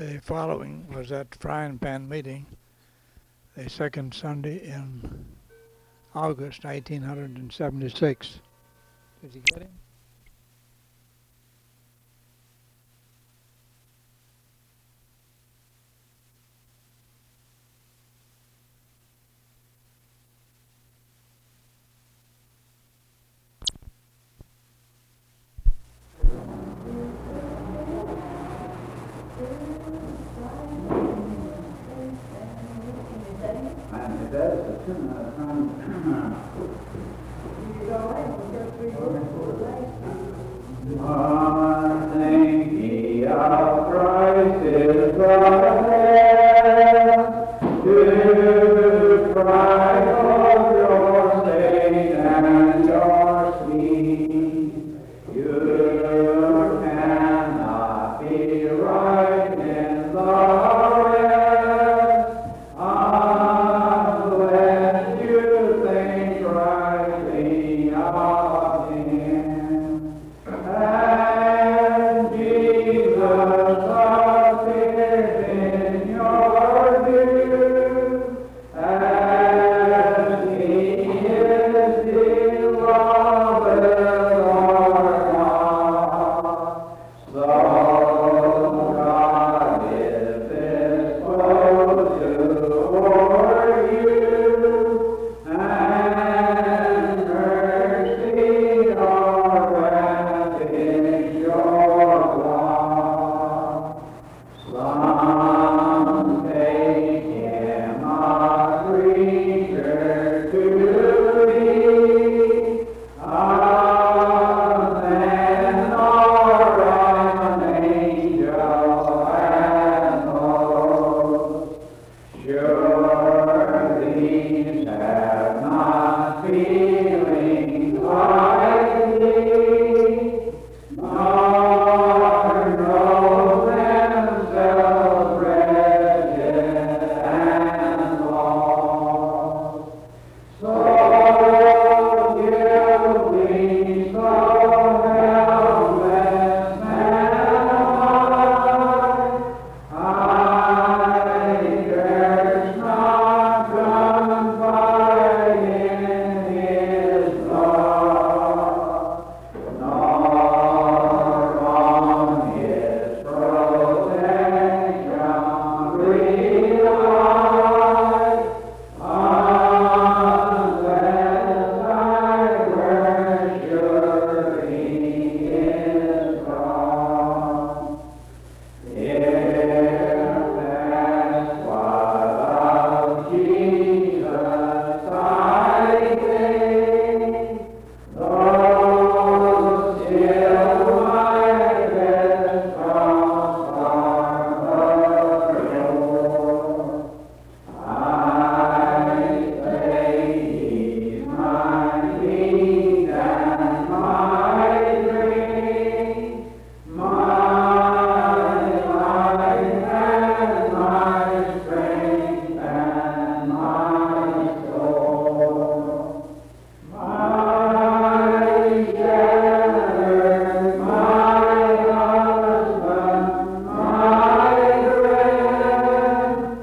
The following was at Frying Pan meeting, the second Sunday in August 1876. Did you get him? Think ye of Christ is the to cry of your state and your speed. You cannot be right in the rest unless you think rightly of Him. And Jesus appeared in your view, as He is beloved our God. So God is disposed toward you, and mercy our refuge your God. Some take Him a creature to be, men are an angel and most. Sure, these have not feelings like thee, nor know themselves wretched and lost. So guilty, so helpless am I durst not confide in His love, nor on His protection rely, unless I were sure He is gone. If that's what of Jesus I think, though still my best thoughts are pure, I say He's my meat and my drink, my life and my strength and my soul, my shepherd, my husband, my friend,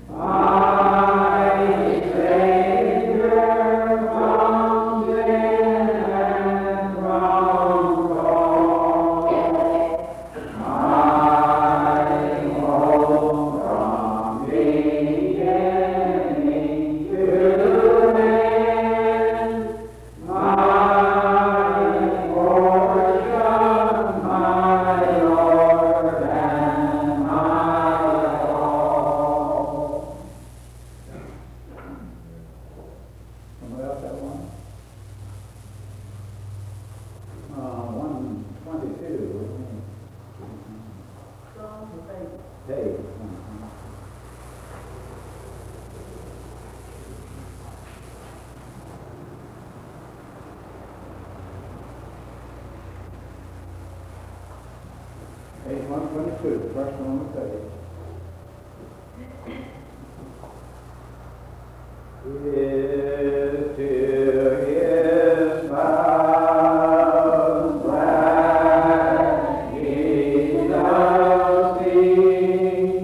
my Savior from sin and from fall. My hope from beginning to end, my portion, my Lord and my all. Somebody else have one? 122. Dave. Page 122, first one on the page. Is to His spouse glad Jesus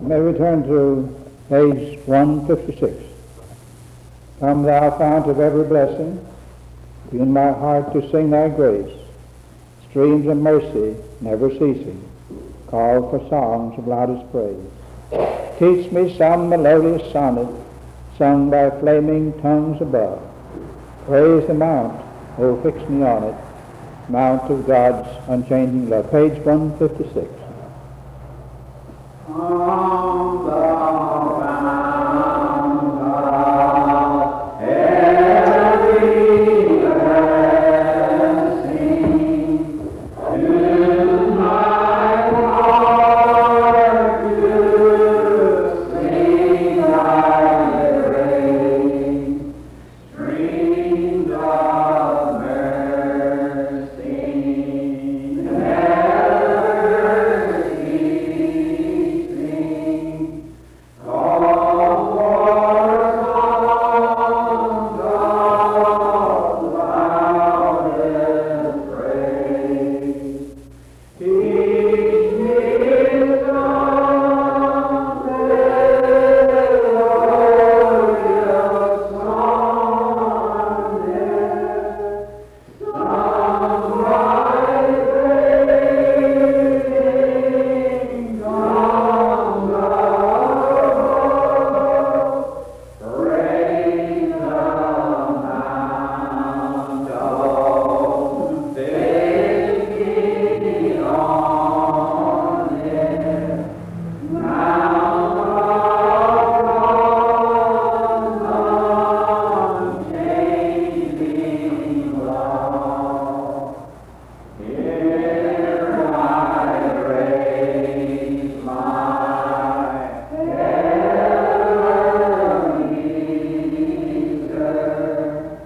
May we turn to page 156. Come thou fount of every blessing, in my heart to sing thy grace, streams of mercy never ceasing, call for songs of loudest praise. Teach me some melodious sonnet, sung by flaming tongues above. Praise the mount, oh fix me on it, mount of God's unchanging love. Page 156. On the mount of every blessing, to my heart to sing thy praise, streams of mercy never ceasing, call for songs of loudest praise. Teach me some melodious sonnet, sung by flaming tongues above. Praise the mount of thinking on it, mount of unchanging love. Here I raise my Ebenezer,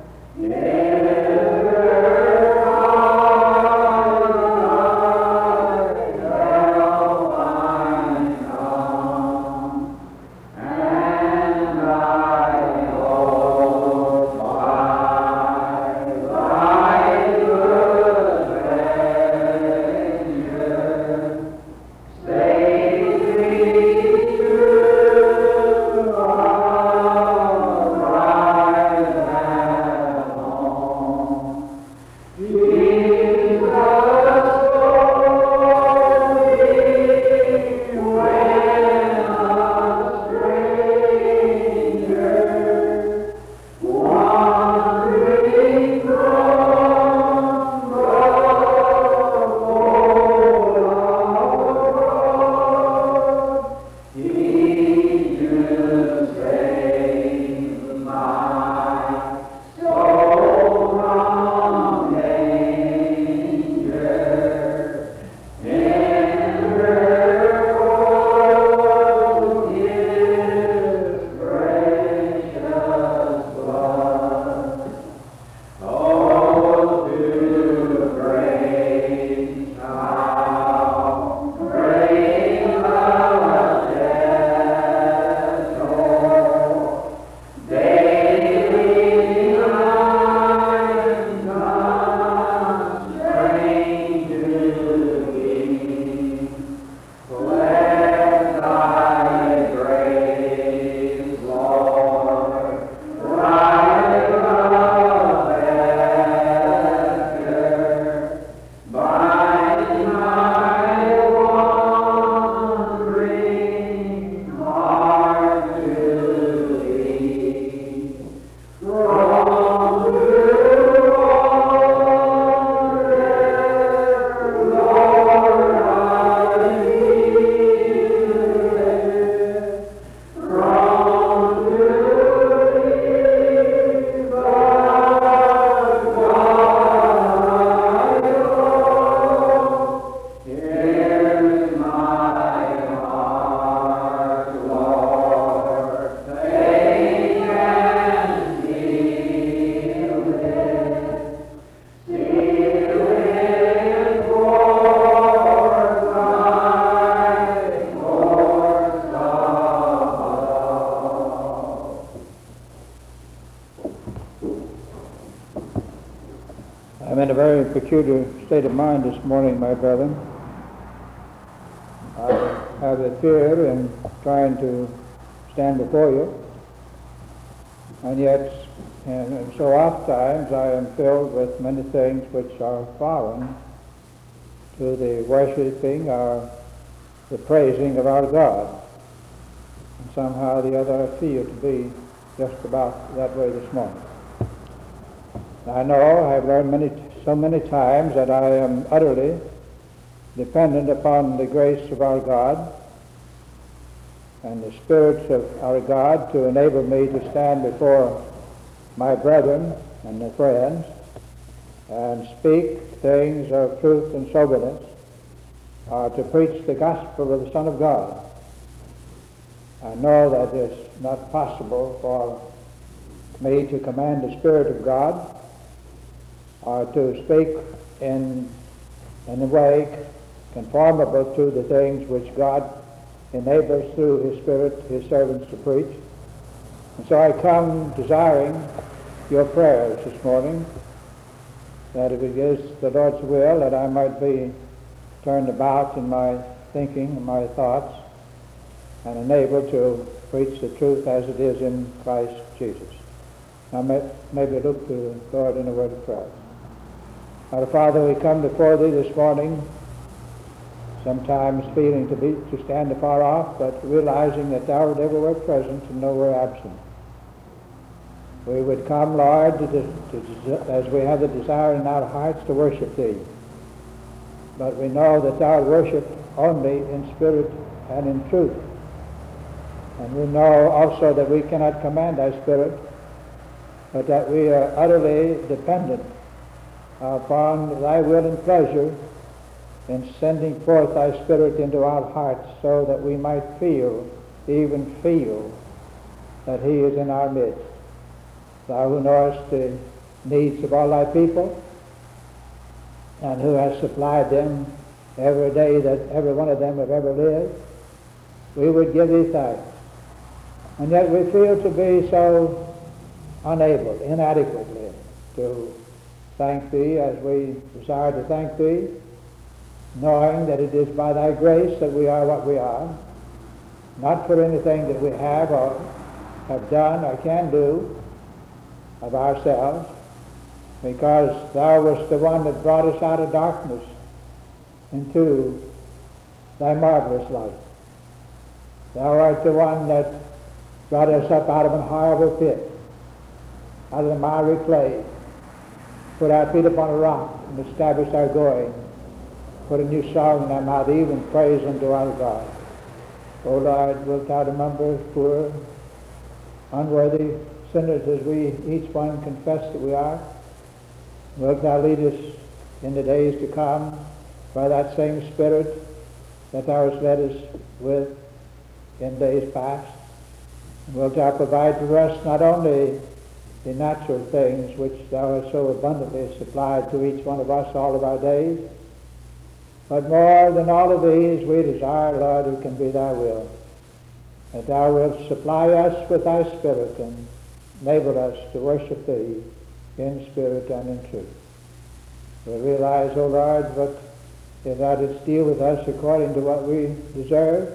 I'm in a very peculiar state of mind this morning, my brethren. I have the fear in trying to stand before you. And yet, and so oftentimes I am filled with many things which are foreign to the worshiping or the praising of our God. And somehow or the other I feel to be just about that way this morning. I know I've learned so many times that I am utterly dependent upon the grace of our God and the Spirit of our God to enable me to stand before my brethren and their friends and speak things of truth and soberness, or to preach the gospel of the Son of God. I know that it's not possible for me to command the Spirit of God or to speak in a way conformable to the things which God enables through His Spirit, His servants to preach. And so I come desiring your prayers this morning, that if it is the Lord's will, that I might be turned about in my thinking and my thoughts and enabled to preach the truth as it is in Christ Jesus. Now maybe look to the Lord in a word of prayer. Our Father, we come before Thee this morning, sometimes feeling to stand afar off, but realizing that Thou art everywhere present and nowhere absent. We would come, Lord, as we have the desire in our hearts to worship Thee. But we know that Thou art worshipped only in spirit and in truth. And we know also that we cannot command Thy Spirit, but that we are utterly dependent upon Thy will and pleasure in sending forth Thy Spirit into our hearts so that we might even feel that He is in our midst. Thou who knowest the needs of all Thy people and who hast supplied them every day that every one of them have ever lived, we would give Thee thanks. And yet we feel to be so unable, inadequately, to thank Thee as we desire to thank Thee, knowing that it is by Thy grace that we are what we are, not for anything that we have or have done or can do of ourselves, because Thou wast the one that brought us out of darkness into Thy marvelous light. Thou art the one that brought us up out of an horrible pit, out of the miry clay, put our feet upon a rock and established our going, put a new song in our mouth, even praise unto our God. O Lord, wilt Thou remember us poor, unworthy sinners as we each one confess that we are? Wilt Thou lead us in the days to come by that same Spirit that Thou hast led us with in days past? And wilt Thou provide for us not only the natural things which Thou hast so abundantly supplied to each one of us all of our days, but more than all of these we desire, Lord, it can be Thy will, that Thou wilt supply us with Thy Spirit and enable us to worship Thee in spirit and in truth. We realize, O Lord, but if Thou didst deal with us according to what we deserve,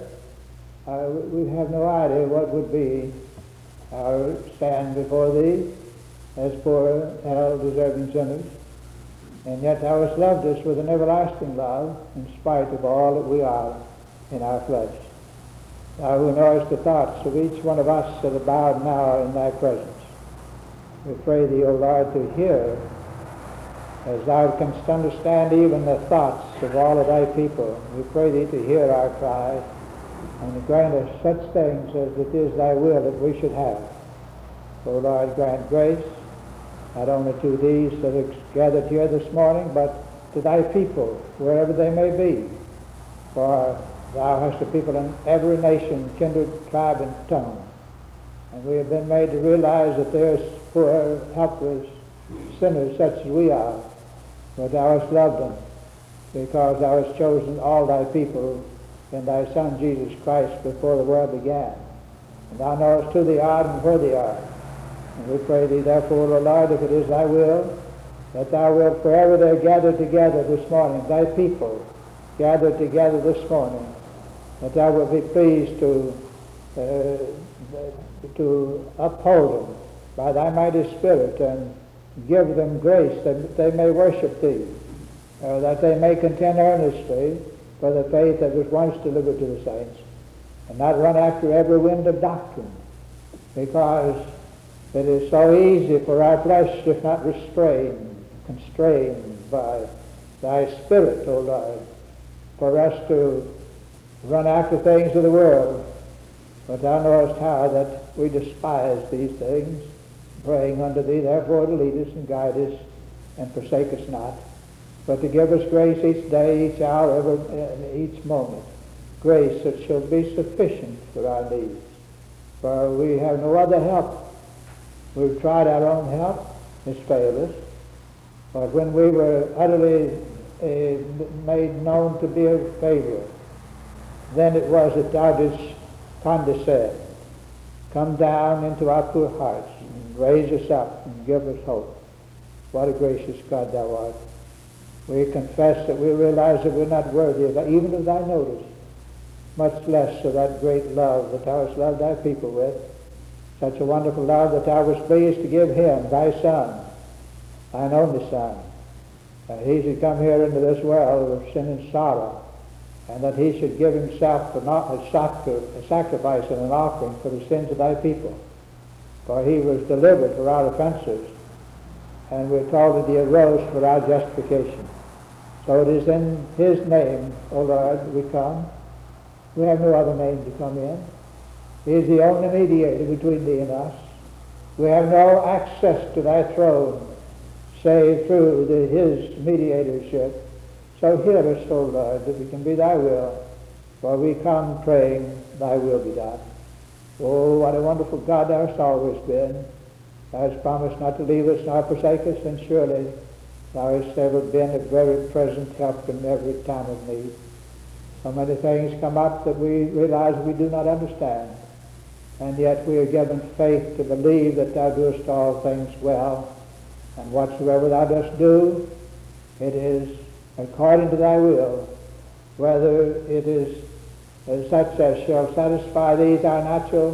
we have no idea what would be our stand before Thee as poor, hell-deserving sinners. And yet Thou hast loved us with an everlasting love in spite of all that we are in our flesh. Thou who knowest the thoughts of each one of us that are bowed now in Thy presence. We pray Thee, O Lord, to hear, as Thou canst understand even the thoughts of all of Thy people. We pray Thee to hear our cry and to grant us such things as it is Thy will that we should have. O Lord, grant grace not only to these that are gathered here this morning, but to Thy people, wherever they may be. For Thou hast a people in every nation, kindred, tribe, and tongue. And we have been made to realize that there's poor, helpless sinners such as we are, but Thou hast loved them, because Thou hast chosen all Thy people in Thy Son Jesus Christ before the world began. And Thou knowest who they are and where they are. And we pray Thee, therefore, O Lord, if it is Thy will, that Thou wilt forever there gather together this morning, Thy people gathered together this morning, that thou wilt be pleased to uphold them by thy mighty Spirit and give them grace that they may worship thee, that they may contend earnestly for the faith that was once delivered to the saints, and not run after every wind of doctrine, because it is so easy for our flesh, if not constrained by thy Spirit, O Lord, for us to run after things of the world. But thou knowest how that we despise these things, praying unto thee, therefore, to lead us and guide us and forsake us not, but to give us grace each day, each hour, each moment, grace that shall be sufficient for our needs. For we have no other help. We've tried our own help, it's failed us. But when we were utterly made known to be a failure, then it was that thou didst condescend, come down into our poor hearts, and raise us up and give us hope. What a gracious God thou art. We confess that we realize that we're not worthy even of thy notice, much less of that great love that thou hast loved thy people with, such a wonderful love that thou wast pleased to give him, thy Son, thine only Son, that he should come here into this world of sin and sorrow, and that he should give himself a sacrifice and an offering for the sins of thy people. For he was delivered for our offenses, and we're told that he arose for our justification. So it is in his name, O Lord, we come. We have no other name to come in. He is the only mediator between thee and us. We have no access to thy throne save through his mediatorship. So hear us, O Lord, that we can be thy will, for we come praying thy will be done. Oh, what a wonderful God thou hast always been. Thou hast promised not to leave us nor forsake us, and surely thou hast ever been a very present help in every time of need. So many things come up that we realize we do not understand, and yet we are given faith to believe that thou doest all things well, and whatsoever thou dost do, it is according to thy will, whether it is such as shall satisfy these our natural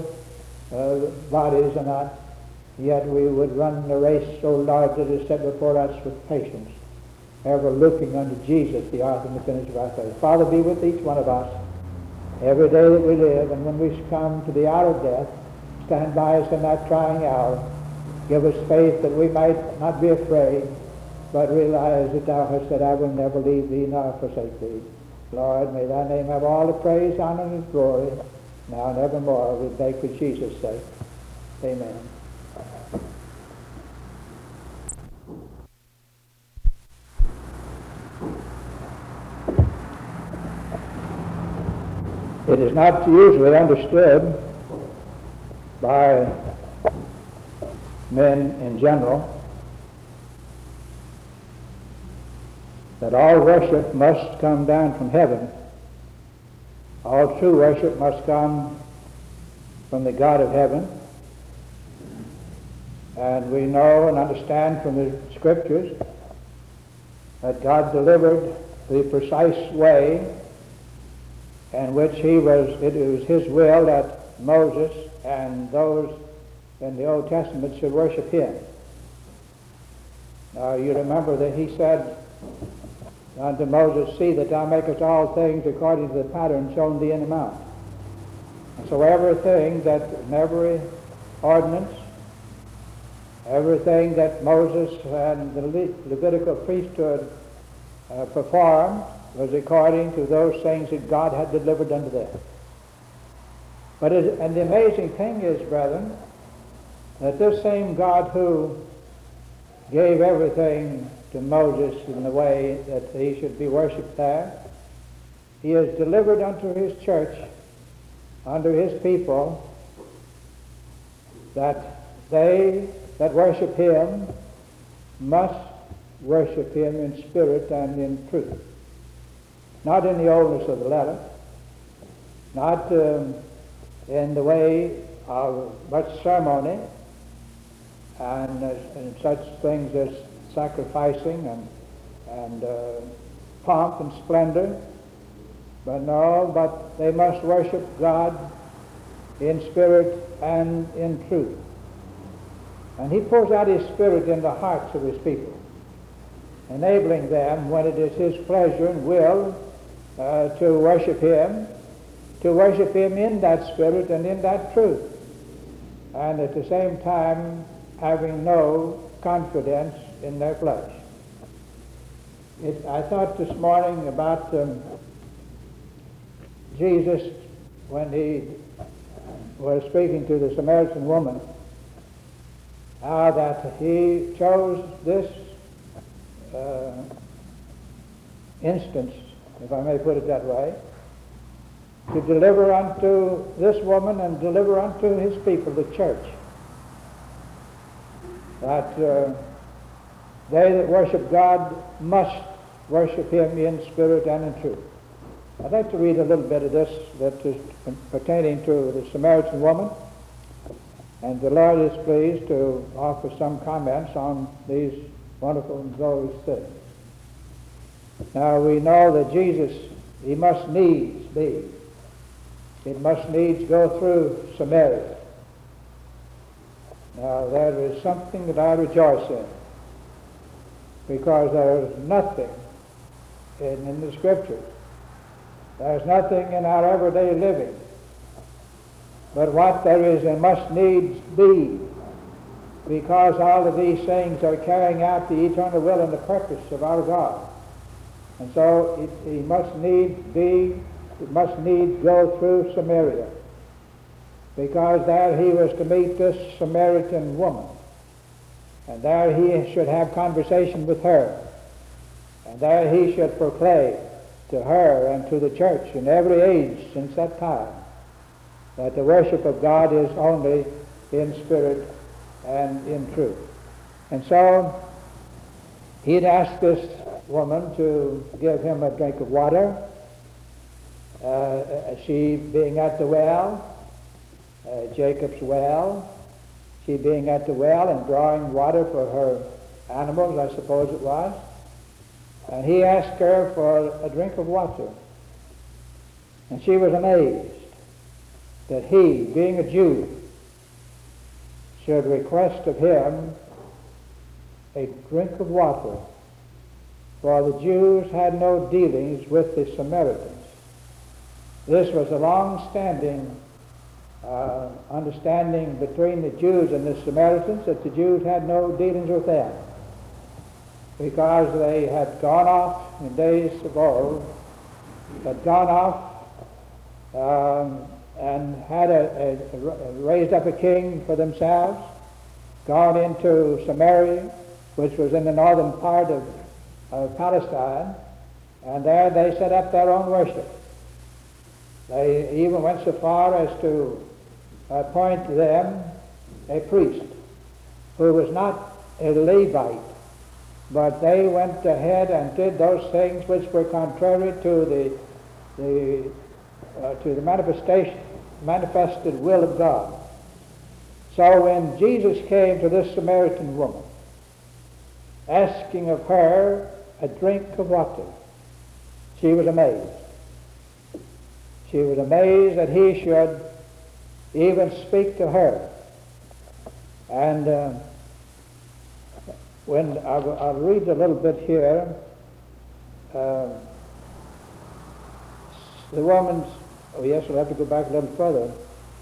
bodies or not. Yet we would run the race, O Lord, that is set before us with patience, ever looking unto Jesus, the author and the finisher of our faith. Father, be with each one of us every day that we live, and when we come to the hour of death, stand by us in that trying hour. Give us faith that we might not be afraid, but realize that thou hast said, I will never leave thee nor forsake thee. Lord, may thy name have all the praise, honor, and glory, now and evermore, we beg for Jesus' sake. Amen. It is not usually understood by men in general that all worship must come down from heaven. All true worship must come from the God of heaven. And we know and understand from the Scriptures that God delivered the precise way in which it was his will that Moses and those in the Old Testament should worship him. Now you remember that he said unto Moses, see that thou makest all things according to the pattern shown thee in the mount. And so everything every ordinance, everything that Moses and the Levitical priesthood performed was according to those things that God had delivered unto them. And the amazing thing is, brethren, that this same God who gave everything to Moses in the way that he should be worshipped there, he has delivered unto his church, unto his people, that they that worship him must worship him in spirit and in truth. Not in the oldness of the letter, not in the way of much ceremony and such things as sacrificing and pomp and splendor, but they must worship God in spirit and in truth. And he pours out his Spirit in the hearts of his people, enabling them, when it is his pleasure and will to worship him in that Spirit and in that truth, and at the same time having no confidence in their flesh. I thought this morning about Jesus when he was speaking to the Samaritan woman, how that he chose this instance, if I may put it that way, to deliver unto this woman and deliver unto his people, the church, that they that worship God must worship him in spirit and in truth. I'd like to read a little bit of this that is pertaining to the Samaritan woman, and the Lord is pleased to offer some comments on these wonderful and glorious things. Now we know that Jesus, he must needs be. It must needs go through Samaria. Now there is something that I rejoice in, because there is nothing in the Scriptures, there's nothing in our everyday living, but what there is and must needs be, because all of these things are carrying out the eternal will and the purpose of our God. And so it must needs be, it must needs go through Samaria, because there he was to meet this Samaritan woman, and there he should have conversation with her, and there he should proclaim to her and to the church in every age since that time that the worship of God is only in spirit and in truth. And so he'd asked this woman to give him a drink of water, she being at the well, Jacob's well, she being at the well and drawing water for her animals, I suppose it was, and he asked her for a drink of water. And she was amazed that he, being a Jew, should request of him a drink of water, for the Jews had no dealings with the Samaritans. This was a long-standing understanding between the Jews and the Samaritans, that the Jews had no dealings with them, because they had gone off in days of old, had gone off and had raised up a king for themselves, gone into Samaria, which was in the northern part of Palestine, and there they set up their own worship. They even went so far as to appoint them a priest who was not a Levite, but they went ahead and did those things which were contrary to the manifested will of God. So when Jesus came to this Samaritan woman, asking of her a drink of water, she was amazed. She was amazed that he should even speak to her. And when I'll read a little bit here, the woman's, oh yes, we'll have to go back a little further.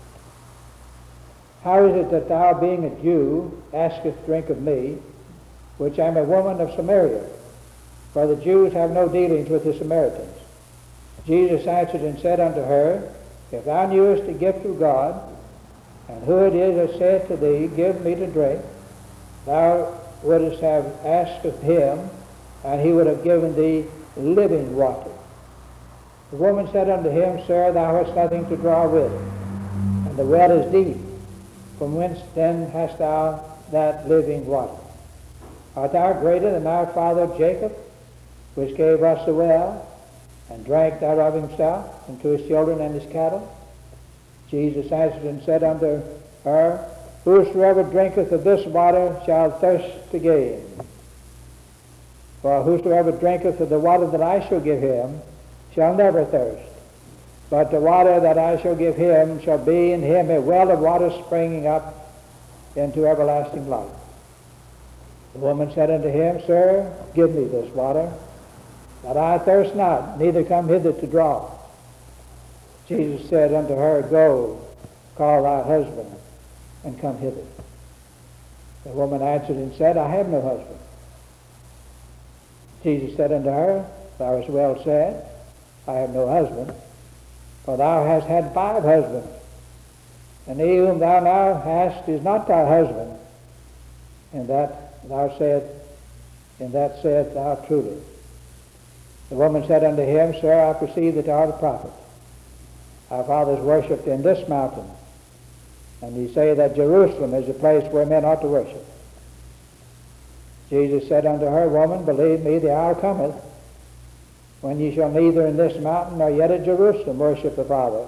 How is it that thou, being a Jew, askest drink of me, which am a woman of Samaria? For the Jews have no dealings with the Samaritans. Jesus answered and said unto her, If thou knewest the gift of God, and who it is that saith to thee, Give me to drink, thou wouldst have asked of him, and he would have given thee living water. The woman said unto him, Sir, thou hast nothing to draw with, and the well is deep. From whence then hast thou that living water? Art thou greater than our father Jacob, which gave us the well, and drank thereof himself, and to his children and his cattle? Jesus answered and said unto her, Whosoever drinketh of this water shall thirst again. For whosoever drinketh of the water that I shall give him shall never thirst. but the water that I shall give him shall be in him a well of water springing up into everlasting life. The woman said unto him, Sir, give me this water, that I thirst not, neither come hither to draw. Jesus said unto her, Go, call thy husband, and come hither. The woman answered and said, I have no husband. Jesus said unto her, Thou hast well said, I have no husband, for thou hast had 5 husbands, and he whom thou now hast is not thy husband, and that saidst thou truly. The woman said unto him, Sir, I perceive that thou art a prophet. Our fathers worshipped in this mountain, and ye say that Jerusalem is a place where men ought to worship. Jesus said unto her, Woman, believe me, the hour cometh, when ye shall neither in this mountain nor yet at Jerusalem worship the Father.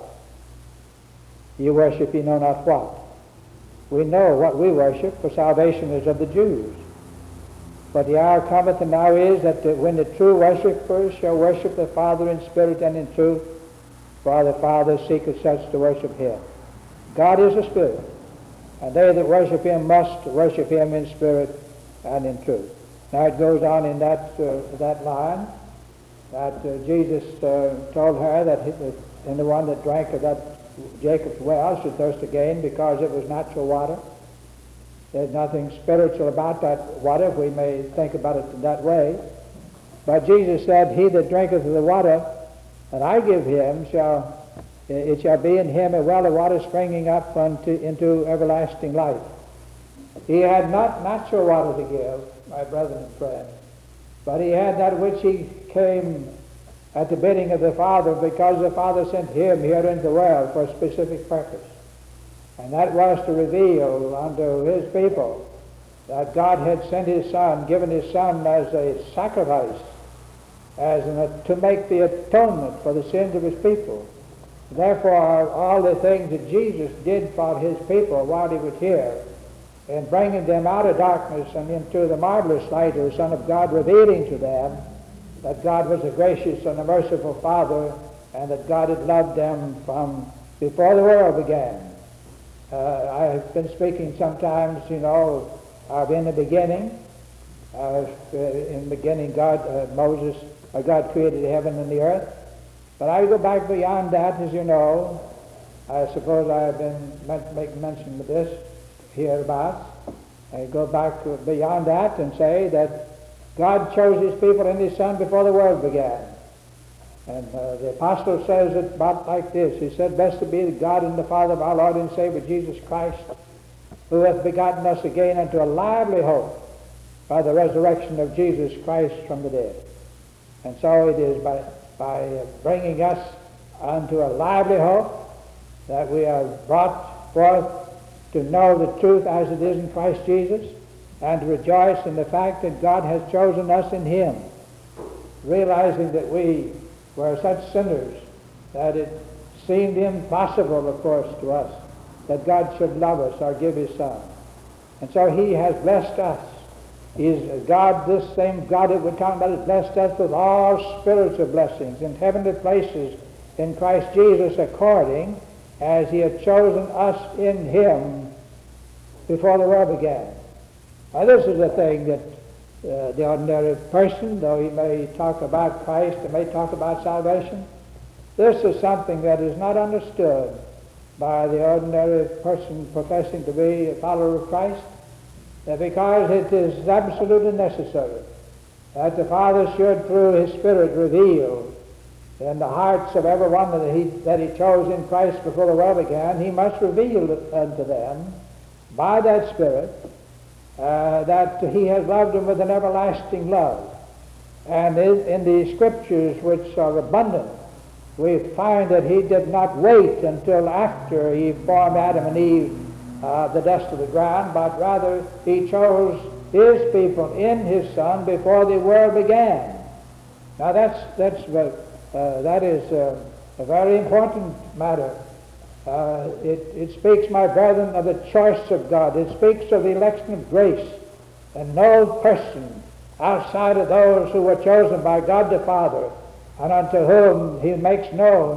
Ye worship ye know not what. We know what we worship, for salvation is of the Jews. But the hour cometh, and now is, that when the true worshippers shall worship the Father in spirit and in truth, for the Father seeketh such to worship him. God is a spirit, and they that worship him must worship him in spirit and in truth. Now it goes on in that line that Jesus told her that and the one that drank of that Jacob's well should thirst again, because it was natural water. There's nothing spiritual about that water, if we may think about it that way. But Jesus said, He that drinketh of the water that I give him, it shall be in him a well of water springing up into everlasting life. He had not natural water to give, my brethren and friends, but he had that which he came at the bidding of the Father, because the Father sent him here into the world for a specific purpose. And that was to reveal unto his people that God had sent his Son, given his Son as a sacrifice, to make the atonement for the sins of his people. Therefore, all the things that Jesus did for his people while he was here, in bringing them out of darkness and into the marvelous light of the Son of God, revealing to them that God was a gracious and a merciful Father, and that God had loved them from before the world began. I have been speaking sometimes, of in the beginning. In the beginning, God created heaven and the earth. But I go back beyond that, as you know. I suppose I have been making mention of this hereabouts. I go back beyond that and say that God chose his people in his Son before the world began. And the apostle says it about like this. He said, Blessed be the God and the Father of our Lord and Savior Jesus Christ, who hath begotten us again unto a lively hope by the resurrection of Jesus Christ from the dead. And so it is by bringing us unto a lively hope that we are brought forth to know the truth as it is in Christ Jesus, and to rejoice in the fact that God has chosen us in him, realizing that we were such sinners that it seemed impossible, of course, to us that God should love us or give his Son. And so he has blessed us. Is God, this same God that we're talking about, has blessed us with all spiritual blessings in heavenly places in Christ Jesus, according as he had chosen us in him before the world began. Now this is a thing that the ordinary person, though he may talk about Christ and may talk about salvation, this is something that is not understood by the ordinary person professing to be a follower of Christ, because it is absolutely necessary that the Father should, through his Spirit, reveal in the hearts of everyone that he chose in Christ before the world began. He must reveal unto them by that Spirit that he has loved them with an everlasting love. And in the Scriptures, which are abundant, we find that he did not wait until after he formed Adam and Eve the dust of the ground, but rather he chose his people in his Son before the world began. Now that is a very important matter. It speaks, my brethren, of the choice of God. It speaks of the election of grace, and no person outside of those who were chosen by God the Father, and unto whom he makes known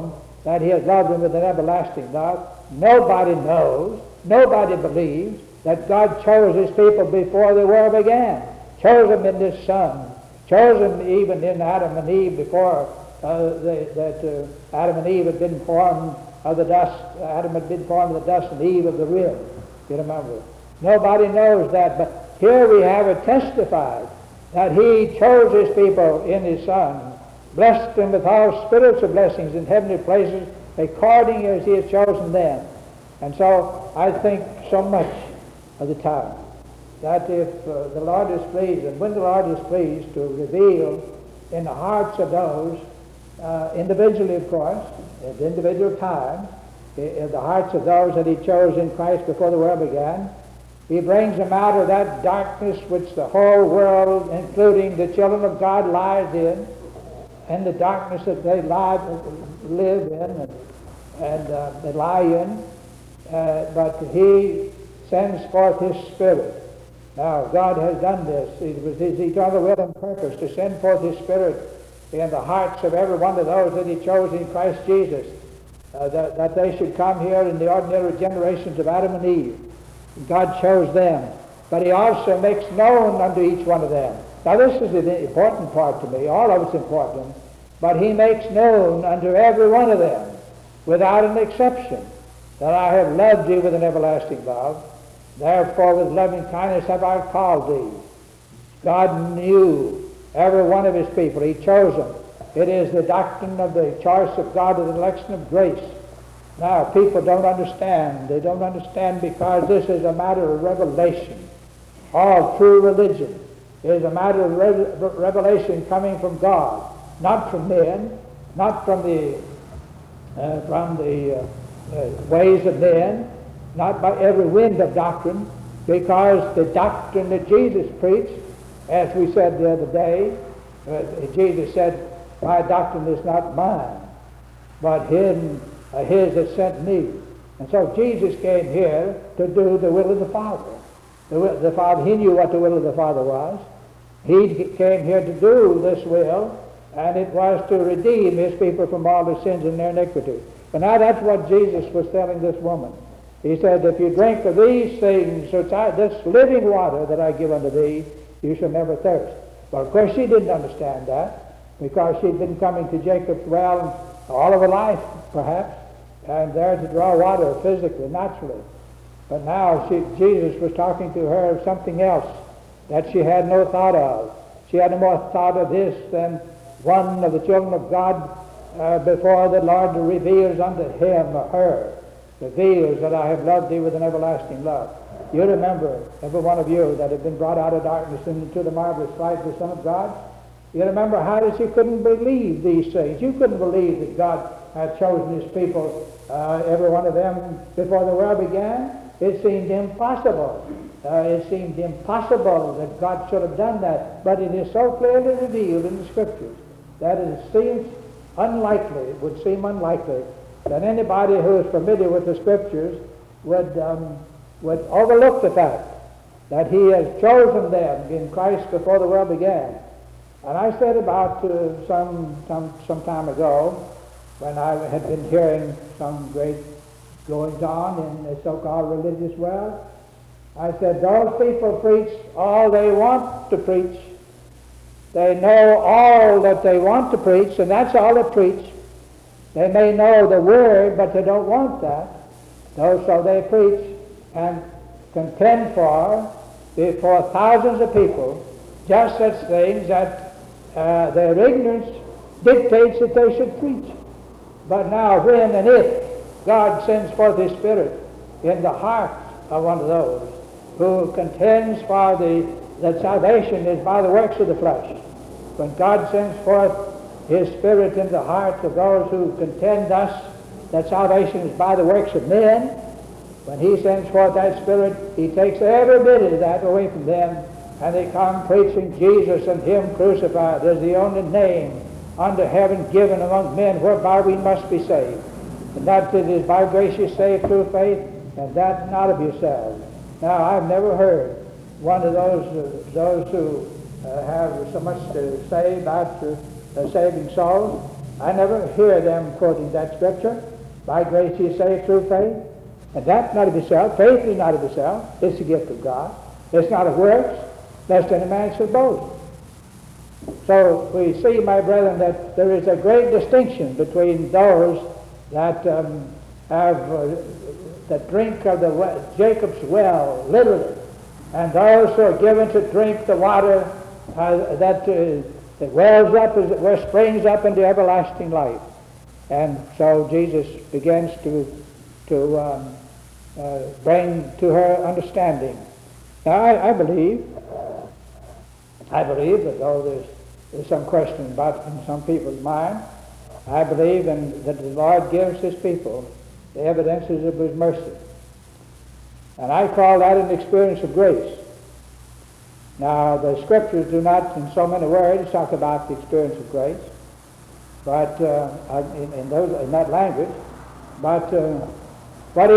that he has loved them with an everlasting love. Nobody knows, nobody believes that God chose his people before the world began. Chose them in this Son. Chose them even in Adam and Eve before Adam and Eve had been formed of the dust. Adam had been formed of the dust and Eve of the rib. You remember. Nobody knows that, but here we have it testified that he chose his people in his Son, blessed them with all spiritual blessings in heavenly places according as he has chosen them. And so I think so much of the time that if the Lord is pleased, and when the Lord is pleased to reveal in the hearts of those, individually of course, at individual times, in the hearts of those that he chose in Christ before the world began, he brings them out of that darkness which the whole world, including the children of God, lies in, and the darkness that they live in and they lie in. But he sends forth his Spirit. Now, God has done this. It was his eternal will and purpose to send forth his Spirit in the hearts of every one of those that he chose in Christ Jesus, that they should come here in the ordinary generations of Adam and Eve. God chose them, but he also makes known unto each one of them. Now this is the important part to me. All of it's important, but he makes known unto every one of them, without an exception, that I have loved thee with an everlasting love. Therefore with loving kindness have I called thee. God knew every one of his people. He chose them. It is the doctrine of the choice of God, of the election of grace. Now, people don't understand. They don't understand because this is a matter of revelation. All true religion is a matter of revelation coming from God, not from men, not from the ways of men, not by every wind of doctrine, because the doctrine that Jesus preached, as we said the other day, Jesus said, my doctrine is not mine, but his that sent me. And so Jesus came here to do the will of the Father. The Father, he knew what the will of the Father was. He came here to do this will, and it was to redeem his people from all their sins and their iniquities. And now that's what Jesus was telling this woman. He said, if you drink of these things, this living water that I give unto thee, you shall never thirst. Well, of course, she didn't understand that, because she'd been coming to Jacob's well all of her life, perhaps, and there to draw water physically, naturally. But now Jesus was talking to her of something else that she had no thought of. She had no more thought of this than one of the children of God before the Lord reveals unto him or her, reveals that I have loved thee with an everlasting love. You remember, every one of you that have been brought out of darkness into the marvelous light of the Son of God, you remember how that you couldn't believe these things. You couldn't believe that God had chosen his people, every one of them, before the world began. It seemed impossible. It seemed impossible that God should have done that. But it is so clearly revealed in the Scriptures that it seems unlikely, it would seem unlikely, that anybody who is familiar with the Scriptures would overlook the fact that he has chosen them in Christ before the world began. And I said about some time ago, when I had been hearing some great goings on in the so-called religious world, I said, those people preach all they want to preach. They know all that they want to preach, and that's all they preach. They may know the word, but they don't want that. So they preach and contend for, before thousands of people, just such things that their ignorance dictates that they should preach. But now when and if God sends forth his Spirit in the heart of one of those who contends for that salvation is by the works of the flesh, when God sends forth his Spirit in the hearts of those who contend thus that salvation is by the works of men, when he sends forth that Spirit, he takes every bit of that away from them, and they come preaching Jesus and him crucified as the only name under heaven given among men whereby we must be saved. And that it is by grace you saved through faith, and that not of yourselves. Now, I've never heard one of those who have so much to say about saving souls, I never hear them quoting that scripture. By grace ye saved through faith. And that not of yourself. Faith is not of yourself. It's a gift of God. It's not of works, lest any man should boast. So we see, my brethren, that there is a great distinction between those that that drink of the Jacob's well, literally, and those who are given to drink the water that wells up, as it were, springs up into everlasting life. And so Jesus begins to bring to her understanding. Now, I believe that though there's some question about it in some people's mind, I believe that the Lord gives His people the evidences of His mercy. And I call that an experience of grace. Now, the Scriptures do not, in so many words, talk about the experience of grace, but in that language. But what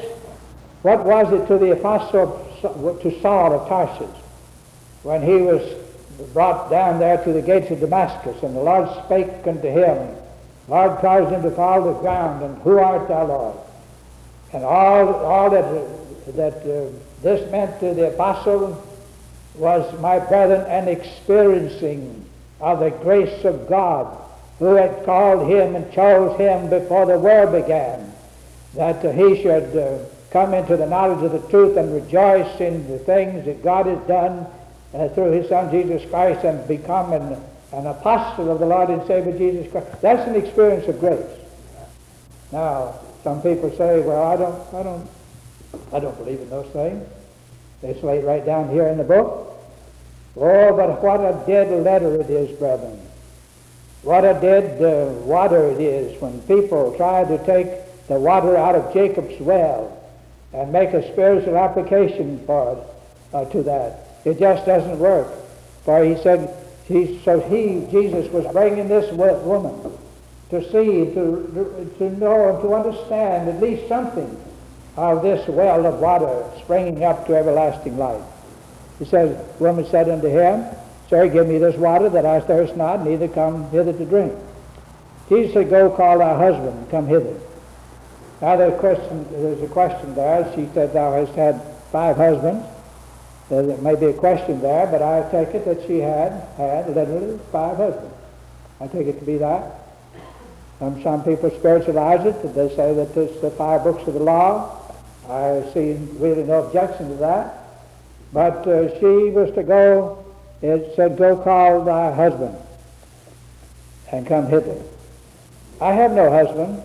was it to the apostle, to Saul of Tarsus, when he was brought down there to the gates of Damascus, and the Lord spake unto him, Lord caused him to fall to the ground, and who art thou, Lord? And all that this meant to the apostle was, my brethren, an experiencing of the grace of God, who had called him and chose him before the world began, that he should come into the knowledge of the truth and rejoice in the things that God has done through His Son Jesus Christ, and become an apostle of the Lord and Savior Jesus Christ. That's an experience of grace. Now, some people say, well, I don't believe in those things. They say it right down here in the book. Oh, but what a dead letter it is, brethren. What a dead water it is when people try to take the water out of Jacob's well and make a spiritual application for it, to that. It just doesn't work. For he said, Jesus was bringing this woman to see, to know, and to understand at least something of this well of water springing up to everlasting life. He said, the woman said unto him, Sir, give me this water that I thirst not, neither come hither to drink. Jesus said, Go call thy husband and come hither. Now there's a question there. She said, Thou hast had 5 husbands. There may be a question there, but I take it that she had literally 5 husbands. I take it to be that. Some people spiritualize it. They say that it's the 5 books of the law. I see really no objection to that. But she was to go, it said, Go call thy husband and come hither. I have no husband.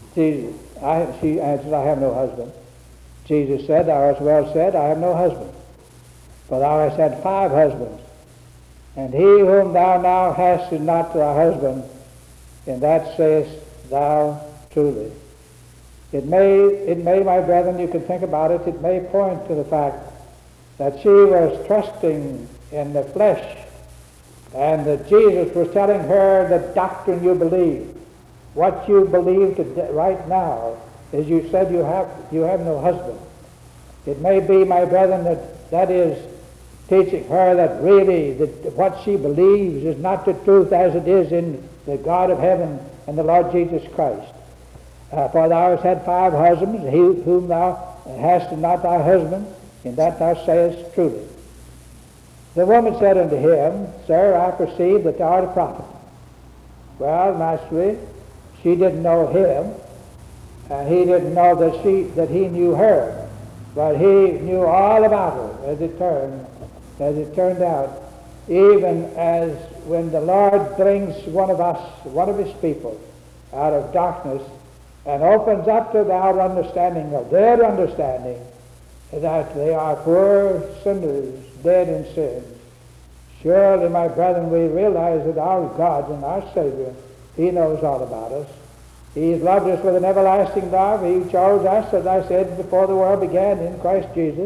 She answered, I have no husband. Jesus said, Thou hast well said, I have no husband. For thou hast had 5 husbands, and he whom thou now hast is not thy husband, and that sayest thou truly. It may, my brethren, you can think about it, it may point to the fact that she was trusting in the flesh, and that Jesus was telling her the doctrine you believe. What you believe right now is you said you have no husband. It may be, my brethren, that is teaching her that really what she believes is not the truth as it is in the God of heaven and the Lord Jesus Christ. For thou hast had 5 husbands, he whom thou hast is not thy husband, in that thou sayest truly. The woman said unto him, Sir, I perceive that thou art a prophet. Well, naturally, she didn't know him, and he didn't know that he knew her, but he knew all about her as it turned out, even as when the Lord brings one of His people, out of darkness and opens up to our understanding, of their understanding, that they are poor sinners, dead in sins. Surely, my brethren, we realize that our God and our Savior, He knows all about us. He's loved us with an everlasting love. He chose us, as I said, before the world began, in Christ Jesus.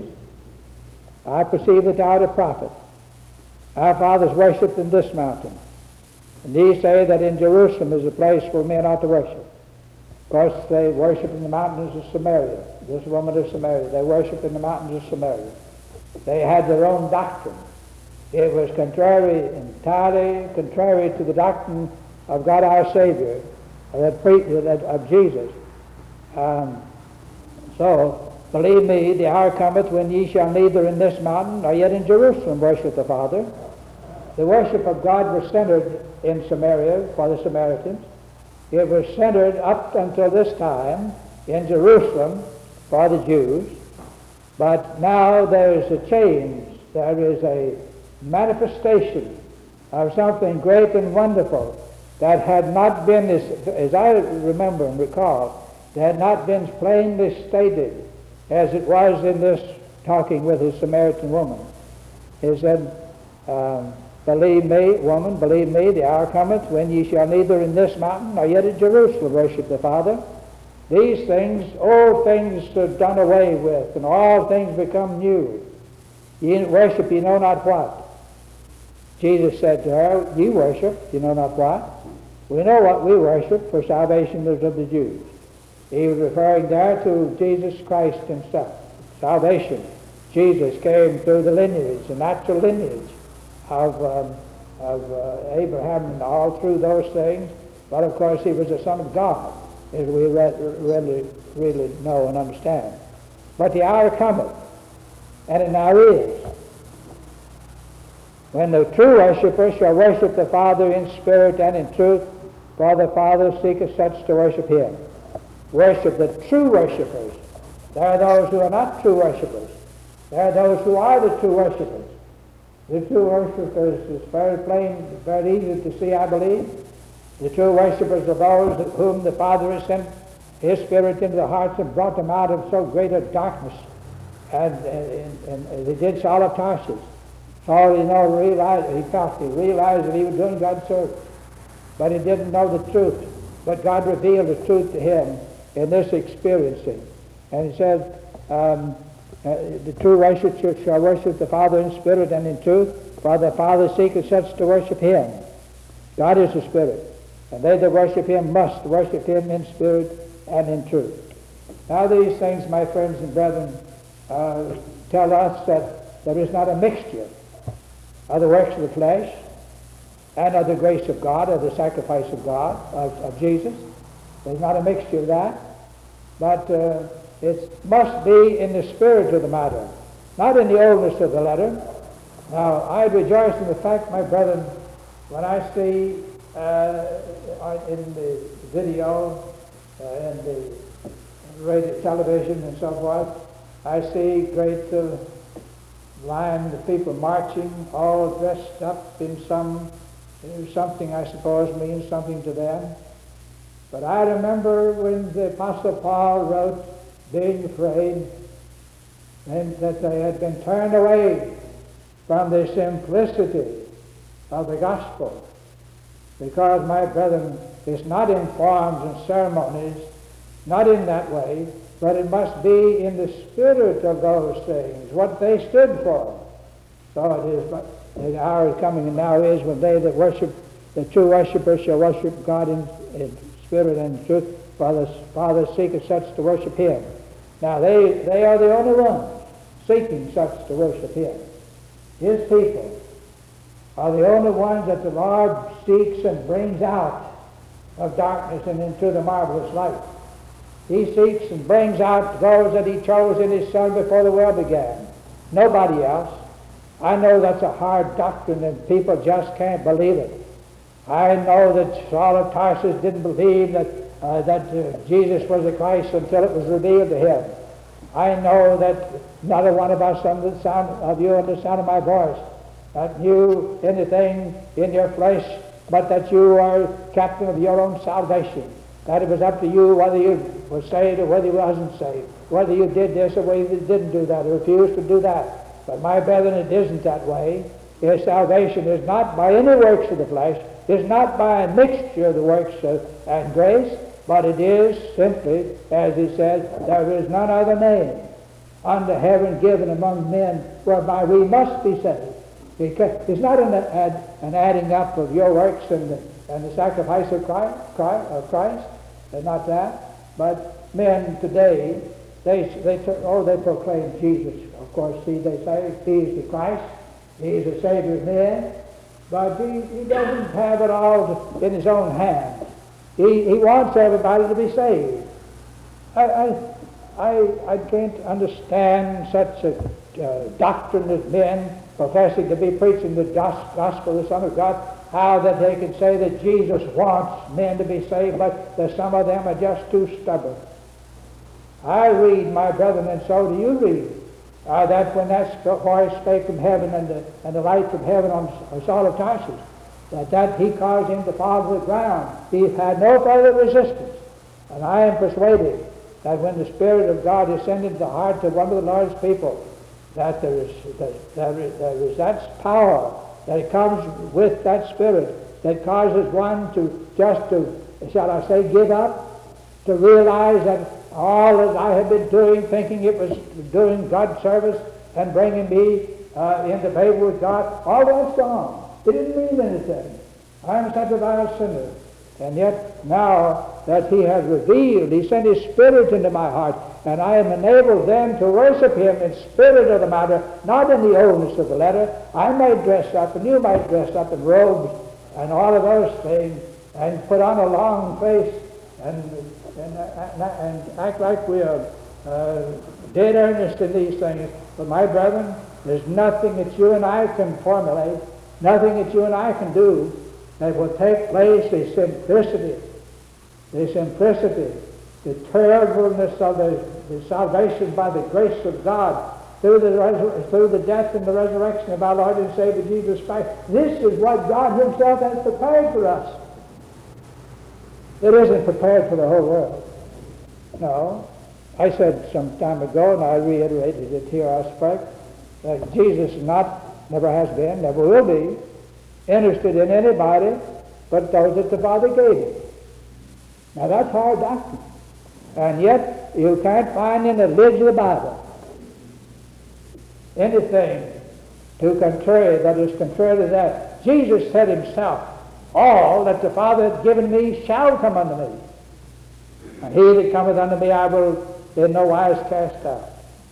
I perceive that thou art a prophet. Our fathers worshipped in this mountain, and these say that in Jerusalem is a place where men ought to worship. Of course, they worship in the mountains of Samaria. This woman of Samaria, they worship in the mountains of Samaria. They had their own doctrine. It was entirely contrary to the doctrine of God our Savior, of Jesus. So, believe me, the hour cometh when ye shall neither in this mountain nor yet in Jerusalem worship the Father. The worship of God was centered in Samaria for the Samaritans. It was centered up until this time in Jerusalem for the Jews. But now there is a change. There is a manifestation of something great and wonderful that had not been, as I remember and recall, that had not been plainly stated as it was in this talking with the Samaritan woman. He said, believe me, woman, believe me, the hour cometh when ye shall neither in this mountain nor yet in Jerusalem worship the Father. These things, old things are done away with, and all things become new. Ye worship ye know not what. Jesus said to her, ye worship, you know not what. We know what we worship, for salvation is of the Jews. He was referring there to Jesus Christ himself. Salvation. Jesus came through the lineage, the natural lineage of Abraham and all through those things. But of course he was the Son of God, as we really know and understand. But the hour cometh, and it now is, when the true worshippers shall worship the Father in spirit and in truth, for the Father seeketh such to worship him. Worship, the true worshippers. There are those who are not true worshippers. There are those who are the true worshippers. The true worshippers is very plain, very easy to see, I believe. The true worshippers are those whom the Father has sent his Spirit into the hearts and brought them out of so great a darkness. And they did Saul of Tarsus. Saul, he realized that he was doing God's service. But he didn't know the truth. But God revealed the truth to him in this experiencing. And he said, the true worshippers shall worship the Father in spirit and in truth, for the Father seeketh such to worship him. God is the Spirit, and they that worship him must worship him in spirit and in truth. Now these things, my friends and brethren, tell us that there is not a mixture of the works of the flesh and of the grace of God, of the sacrifice of God, of Jesus. There's not a mixture of that, but it must be in the spirit of the matter, not in the oldness of the letter. Now, I rejoice in the fact, my brethren, when I see in the video, and the radio, television, and so forth, I see great line of people marching, all dressed up in something I suppose means something to them. But I remember when the Apostle Paul wrote, being afraid, and that they had been turned away from the simplicity of the gospel. Because, my brethren, it's not in forms and ceremonies, not in that way, but it must be in the spirit of those things, what they stood for. So it is, but the hour is coming, and now is, when they that worship, the true worshippers shall worship God in spirit and in truth, for the Father seeketh such to worship him. Now they are the only ones seeking such to worship him. His people are the only ones that the Lord seeks and brings out of darkness and into the marvelous light. He seeks and brings out those that he chose in his Son before the world began. Nobody else. I know that's a hard doctrine and people just can't believe it. I know that Saul of Tarsus didn't believe that Jesus was the Christ until it was revealed to him. I know that not a one of us under the sound of you and the sound of my voice that knew anything in your flesh, but that you are captain of your own salvation. That it was up to you whether you were saved or whether you wasn't saved, whether you did this or whether you didn't do that or refused to do that. But my brethren, it isn't that way. Your salvation is not by any works of the flesh, is not by a mixture of the works and grace, but it is simply, as he says, there is none other name under heaven given among men whereby we must be saved. Because it's not an adding up of your works and the sacrifice of Christ. It's not that. But men today, they proclaim Jesus. Of course, see, they say He is the Christ, He is the Savior of men. But he doesn't have it all in his own hands. He wants everybody to be saved. I can't understand such a doctrine as men professing to be preaching the gospel of the Son of God, how that they can say that Jesus wants men to be saved, but that some of them are just too stubborn. I read, my brethren, and so do you read, that when that voice spake from heaven and the light from heaven on Saul of Tarsus, that he caused him to fall to the ground. He had no further resistance. And I am persuaded that when the Spirit of God descended into the heart of one of the Lord's people, that there is that power that comes with that Spirit that causes one to shall I say, give up, to realize that all that I had been doing, thinking it was doing God's service and bringing me into favor with God, all that's gone. It didn't mean anything. I'm such a vile sinner. And yet now that he has revealed, he sent his Spirit into my heart, and I am enabled then to worship him in spirit of the matter, not in the oldness of the letter. I might dress up, and you might dress up in robes and all of those things, and put on a long face and act like we are dead earnest in these things. But my brethren, there's nothing that you and I can formulate, nothing that you and I can do that will take place. The simplicity, the terribleness of the salvation by the grace of God through the death and the resurrection of our Lord and Savior Jesus Christ. This is what God himself has prepared for us. It isn't prepared for the whole world. No. I said some time ago, and I reiterated it here, I suspect, that Jesus never has been, never will be, interested in anybody but those that the Father gave him. Now that's hard doctrine. And yet you can't find in the lids of the Bible anything that is contrary to that. Jesus said himself, all that the Father hath given me shall come unto me. And he that cometh unto me I will in no wise cast out.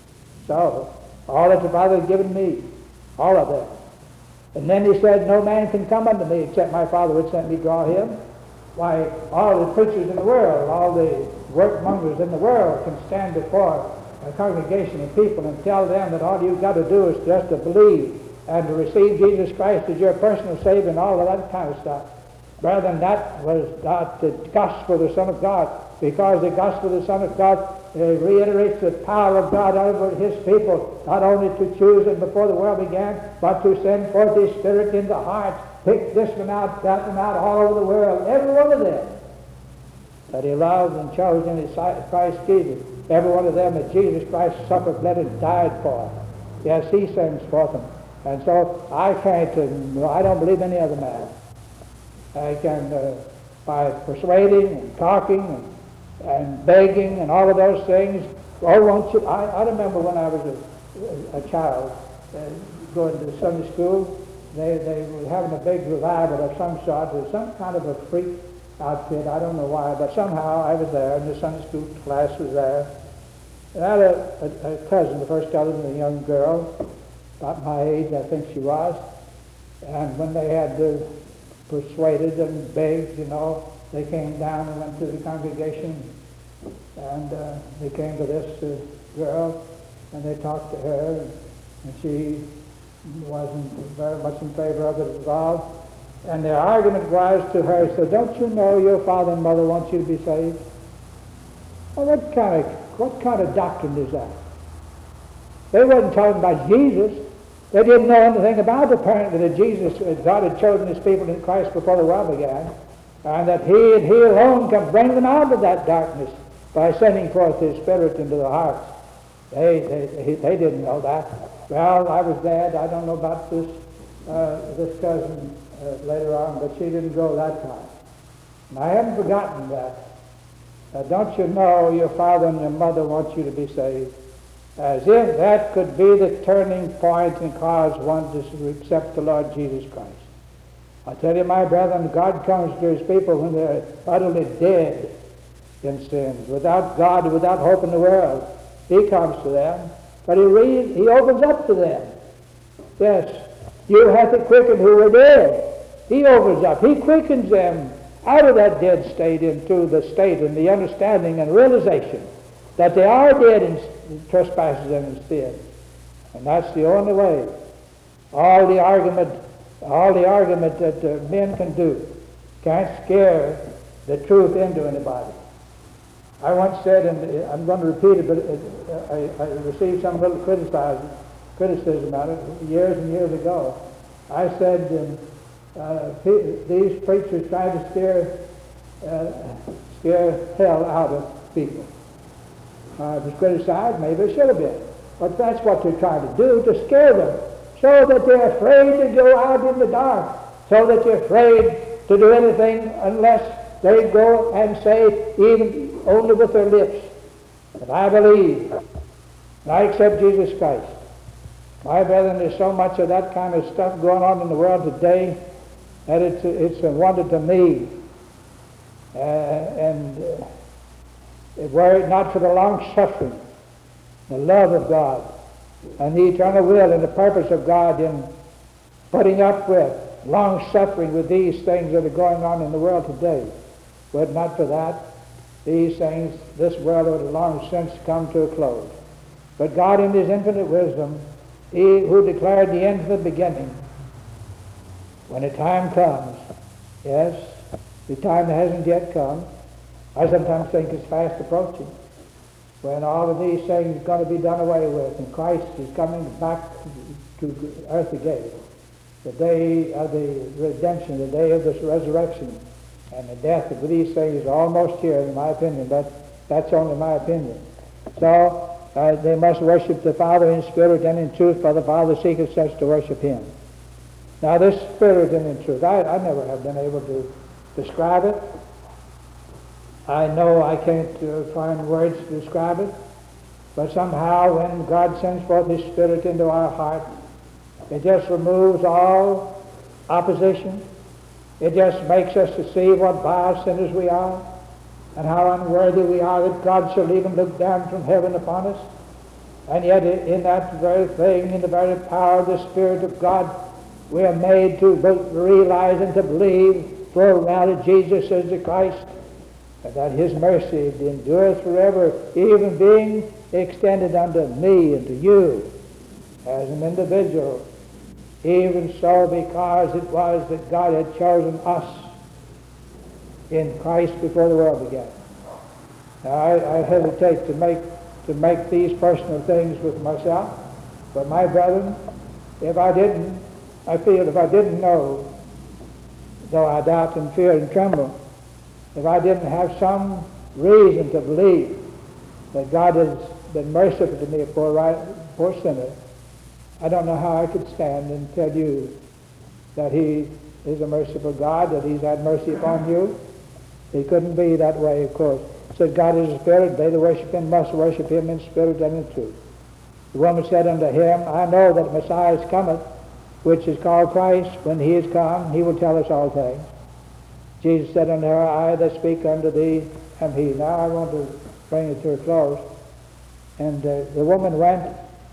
So, all that the Father hath given me, all of them. And then he said, no man can come unto me except my Father which sent me draw him. Why, all the preachers in the world, all the workmongers in the world can stand before a congregation of people and tell them that all you've got to do is just to believe and to receive Jesus Christ as your personal Savior and all of that kind of stuff. Brethren, that was not the gospel of the Son of God, because the gospel of the Son of God reiterates the power of God over his people, not only to choose them before the world began, but to send forth his Spirit into hearts, pick this one out, that one out, all over the world, every one of them that he loved and chose in his Christ Jesus, every one of them that Jesus Christ suffered, bled, and died for. Yes, he sends forth them. And so I don't believe any other man. I can, by persuading and talking and begging and all of those things, won't you? I remember when I was a child going to Sunday school, they were having a big revival of some sort. There was some kind of a freak outfit, I don't know why, but somehow I was there, and the Sunday school class was there. And I had a cousin, the first cousin, a young girl, about my age, I think she was. And when they had persuaded and begged, they came down and went to the congregation, and they came to this girl, and they talked to her, and she wasn't very much in favor of it at all. And their argument was to her, so don't you know your father and mother want you to be saved? Well, what kind of doctrine is that? They wasn't talking about Jesus. They didn't know anything about apparently that God had chosen his people in Christ before the world began, and that he and he alone can bring them out of that darkness by sending forth his Spirit into their hearts. They didn't know that. Well, I was glad. I don't know about this cousin later on, but she didn't go that time. And I haven't forgotten that. Don't you know your father and your mother want you to be saved? As if that could be the turning point and cause one to accept the Lord Jesus Christ. I tell you, my brethren, God comes to his people when they're utterly dead in sins, without God, without hope in the world. He comes to them, but he opens up to them. Yes, You hath He quickened who were dead. He opens up. He quickens them out of that dead state into the state and the understanding and realization that they are dead in trespasses and in sin. And that's the only way. All the argument that men can do can't scare the truth into anybody. I once said, and I'm going to repeat it, but I received some little criticism about it years and years ago. I said, these preachers try to scare hell out of people. I was criticized, maybe it should have been. But that's what they're trying to do, to scare them, so that they're afraid to go out in the dark, so that they're afraid to do anything unless they go and say, even only with their lips, that I believe, and I accept Jesus Christ. My brethren, there's so much of that kind of stuff going on in the world today that it's a wonder to me. Were it not for the long suffering, the love of God, and the eternal will and the purpose of God in putting up with long suffering with these things that are going on in the world today, were it not for that, these things, this world would have long since come to a close. But God, in His infinite wisdom, He who declared the end from the beginning, when the time comes, yes, the time that hasn't yet come, I sometimes think it's fast approaching, when all of these things are going to be done away with, and Christ is coming back to earth again. The day of the redemption, the day of this resurrection, and the death of these things is almost here, in my opinion. That's only my opinion. So they must worship the Father in spirit and in truth, for the Father seeketh such to worship Him. Now this spirit and in truth, I never have been able to describe it. I know I can't find words to describe it, but somehow when God sends forth His Spirit into our heart, it just removes all opposition. It just makes us to see what vile sinners we are, and how unworthy we are that God should even look down from heaven upon us. And yet in that very thing, in the very power of the Spirit of God, we are made to realize and to believe full well that Jesus is the Christ, and that His mercy endureth forever, even being extended unto me and to you as an individual. Even so, because it was that God had chosen us in Christ before the world began. Now, I hesitate to make these personal things with myself, but my brethren, I feel if I didn't know, though I doubt and fear and tremble, if I didn't have some reason to believe that God has been merciful to me, a poor sinner, I don't know how I could stand and tell you that He is a merciful God, that He's had mercy upon you. He couldn't be that way, of course. He said, God is a spirit, they that worship Him must worship Him in spirit and in truth. The woman said unto Him, I know that Messiah is cometh, which is called Christ. When He is come, He will tell us all things. Jesus said unto her, I that speak unto thee am He. Now I want to bring it to a close. And the woman went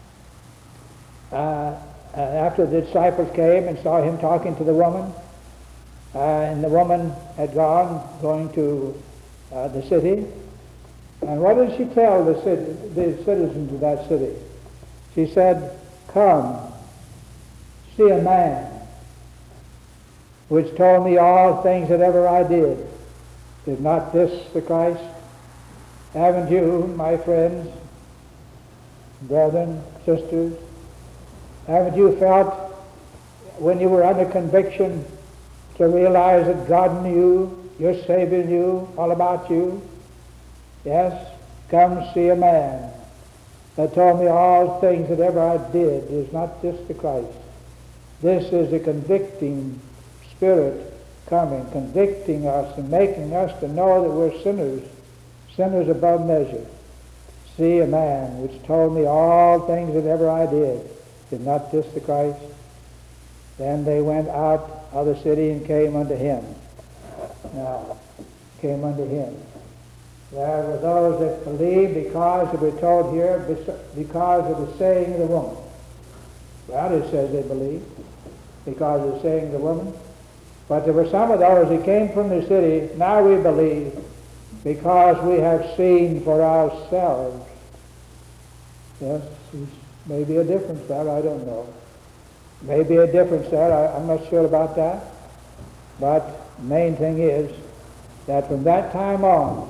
after the disciples came and saw Him talking to the woman. And the woman had going to the city. And what did she tell the citizens of that city? She said, come, see a man which told me all things that ever I did. Is not this the Christ? Haven't you, my friends, brethren, sisters, haven't you felt when you were under conviction to realize that God knew, your Savior knew all about you? Yes, come see a man that told me all things that ever I did. Is not this the Christ? This is the convicting Spirit coming, convicting us and making us to know that we're sinners above measure. See a man which told me all things that ever I did. Is not this the Christ? Then they went out of the city and came unto Him. Now, came unto Him. There were those that believed because we're told here, because of the saying of the woman. Well, it says they believed. because of seeing the woman. But there were some of those who came from the city, now we believe, because we have seen for ourselves. Yes, there's maybe a difference there, I don't know. Maybe a difference there, I'm not sure about that. But the main thing is that from that time on,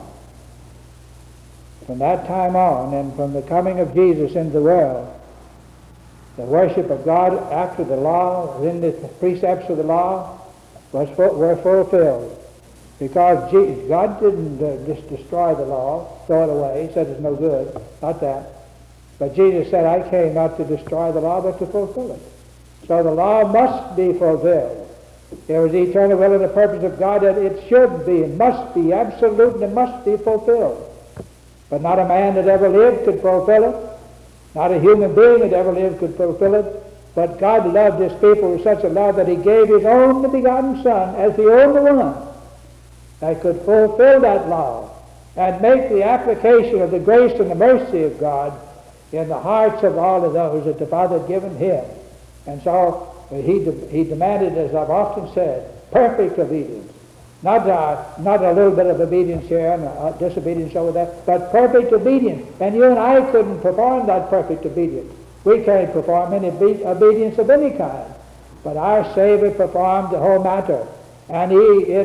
and from the coming of Jesus into the world, the worship of God after the law, within the precepts of the law, were fulfilled. Because God didn't just destroy the law, throw it away, he said it's no good, not that. But Jesus said, I came not to destroy the law, but to fulfill it. So the law must be fulfilled. There was the eternal will and the purpose of God that it should be and must be absolute and it must be fulfilled. But not a man that ever lived could fulfill it. Not a human being that ever lived could fulfill it. But God loved his people with such a love that he gave his only begotten Son as the only one that could fulfill that law and make the application of the grace and the mercy of God in the hearts of all of those that the Father had given him. And so he demanded, as I've often said, perfect obedience. Not a little bit of obedience here and disobedience over there, but perfect obedience. And you and I couldn't perform that perfect obedience. We can't perform any obedience of any kind. But our Savior performed the whole matter. And it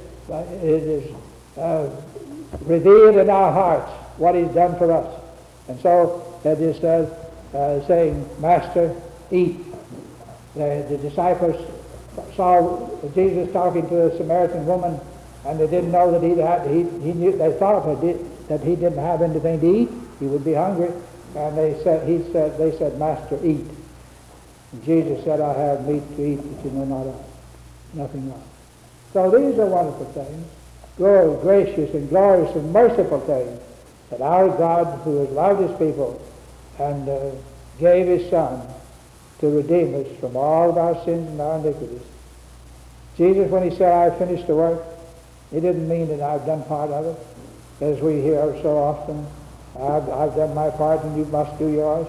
is revealed in our hearts what he's done for us. And so that is saying, Master, eat. The disciples saw Jesus talking to a Samaritan woman, and they didn't know that he knew. They thought that he didn't have anything to eat. He would be hungry, and they said, Master, eat. And Jesus said, I have meat to eat that you know not of, nothing of. So these are wonderful things, gracious and glorious and merciful things, that our God, who has loved his people and gave his Son to redeem us from all of our sins and our iniquities. Jesus, when he said, I have finished the work, he didn't mean that I've done part of it, as we hear so often. I've done my part and you must do yours.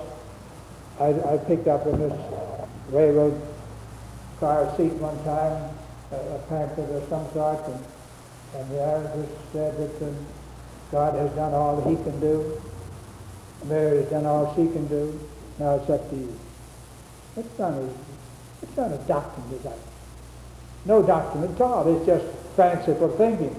I picked up in this railroad car seat one time a pamphlet of some sort, and there it said that God has done all that he can do. Mary has done all she can do. Now it's up to you. It's not a doctrine, is that? No doctrine at all. It's just fanciful thinking.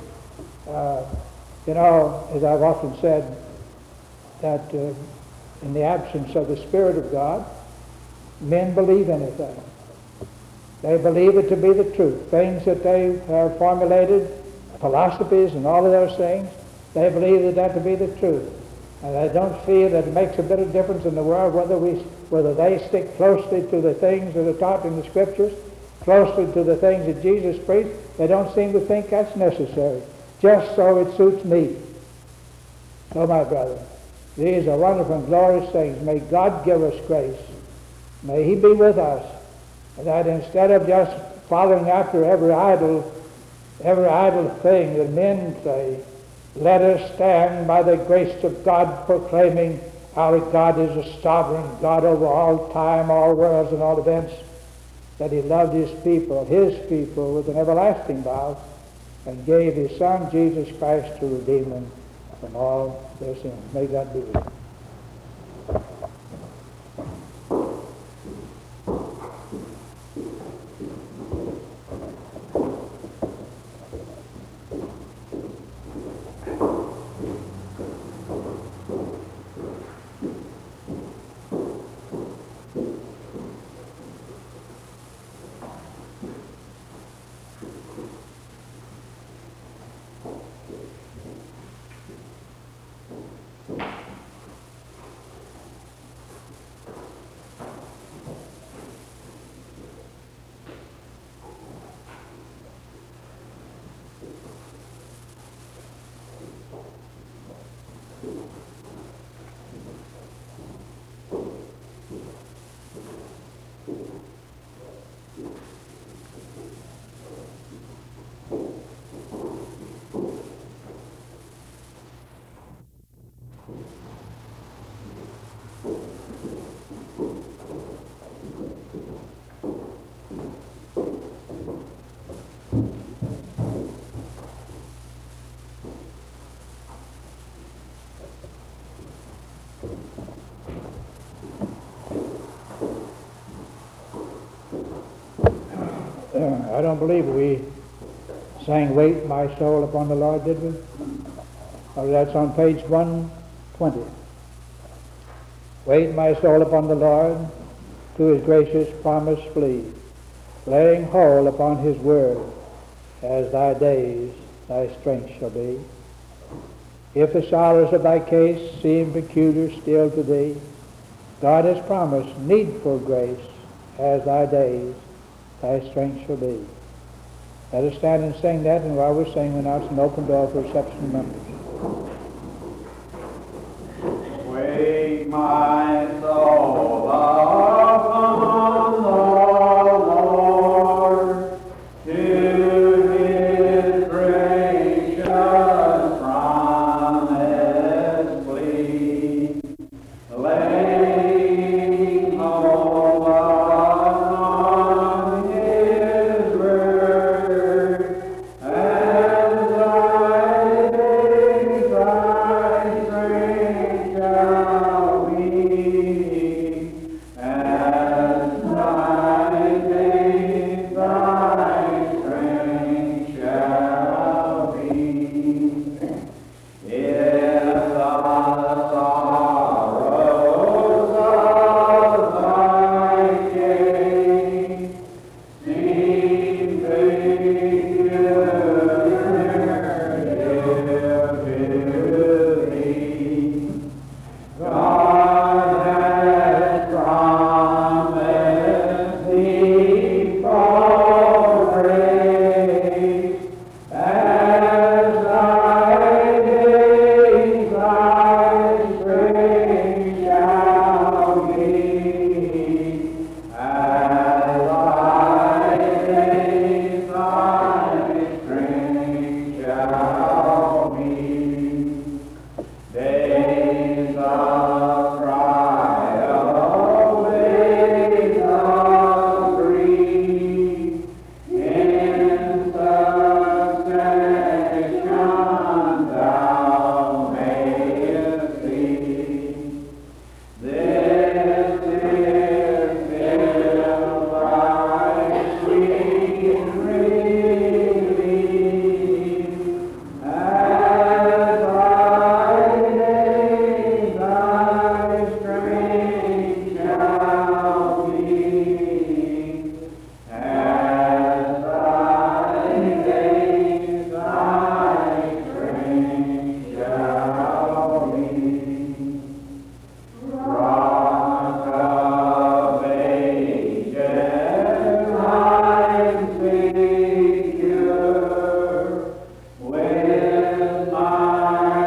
As I've often said, that in the absence of the Spirit of God, men believe anything. They believe it to be the truth. Things that they have formulated, philosophies and all of those things, they believe that to be the truth. And I don't feel that it makes a bit of difference in the world whether they stick closely to the things that are taught in the Scriptures, closely to the things that Jesus preached. They don't seem to think that's necessary, just so it suits me. So, my brother, these are wonderful and glorious things. May God give us grace. May he be with us, that instead of just following after every idle thing that men say, let us stand by the grace of God, proclaiming our God is a sovereign God over all time, all worlds, and all events, that he loved his people with an everlasting love, and gave his Son, Jesus Christ, to redeem them from all their sins. May God be with you. I don't believe we sang Wait My Soul Upon the Lord, did we? Oh, that's on page 120. Wait my soul upon the Lord, to his gracious promise flee, laying hold upon his word, as thy days thy strength shall be. If the sorrows of thy case seem peculiar still to thee, God has promised needful grace, as thy days thy strength shall be. Let us stand and sing that, and while we sing, we announce an open door for reception of members. Wake my soul upon the Lord, to his gracious promise flee, laying hold upon his word, as thy days thy strength shall be, as thy days thy strength shall be. If the sorrows of thy case seem peculiar to thee, God has promised thee for grace, as thy days thy strength shall be, as thy days thy strength shall be. Days of trial, days of grief, in succession thou mayest see. This is still thy sweet relief, as thy days thy strength shall be, as thy days thy strength shall be. Rock of ages, I'm secure, with my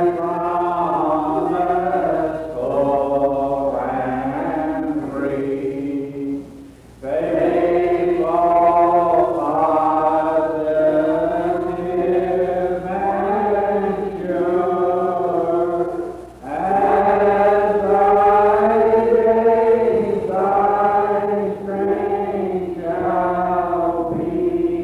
promise full and free. Faithful, positive, and sure, as thy days thy strength shall be,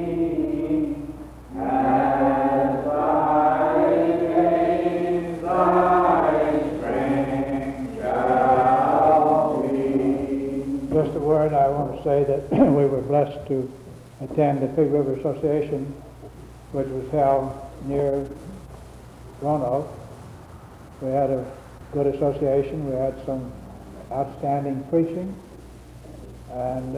as thy days thy strength shall be. Just a word, I want to say that we were blessed to attend the Pig River Association, which was held near Roanoke. We had a good association. We had some outstanding preaching, and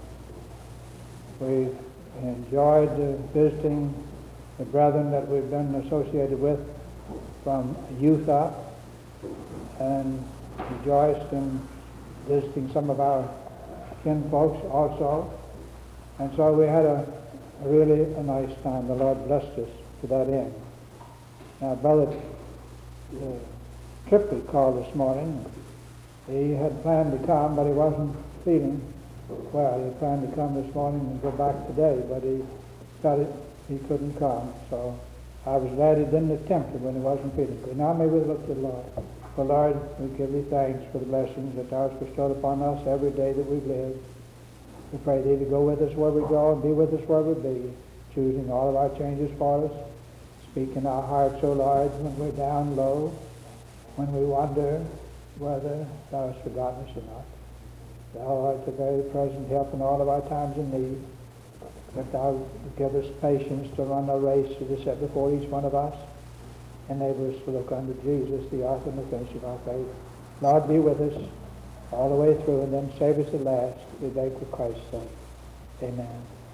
we enjoyed visiting the brethren that we've been associated with from youth up, and rejoiced in visiting some of our kinfolks also. And so we had a really nice time. The Lord blessed us to that end. Now, Brother Tripley called this morning. He had planned to come, but he wasn't feeling well. He planned to come this morning and go back today, but he felt it, he couldn't come. So I was glad he didn't attempt it when he wasn't feeling good. Now may we look to the Lord. For Lord, we give thee thanks for the blessings that thou hast bestowed upon us every day that we've lived. We pray thee to go with us where we go and be with us where we be, choosing all of our changes for us. Speak in our hearts, O Lord, when we're down low, when we wonder whether thou hast forgotten us or not. Thou art the very present help in all of our times of need. that thou would give us patience to run a race that is set before each one of us. Enable us to look unto Jesus, the author and the finisher of our faith. Lord, be with us all the way through, and then save us at last. We beg for Christ's sake. Amen.